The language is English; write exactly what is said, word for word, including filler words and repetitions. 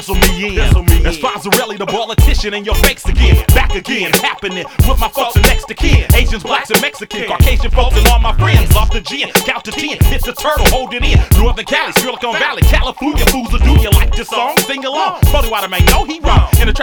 this'll me in. That's Fonzarelli, the politician, and your fakes again. Back again, happening with my folks and next to kin. Asians, blacks, and Mexican, Caucasian folks, and all my friends. Off the gin, count to ten, it's the turtle, hold it in. Northern Cali, Silicon Valley, California, fools will do you like this song? Sing along, Buddy Water man, no he wrong. In the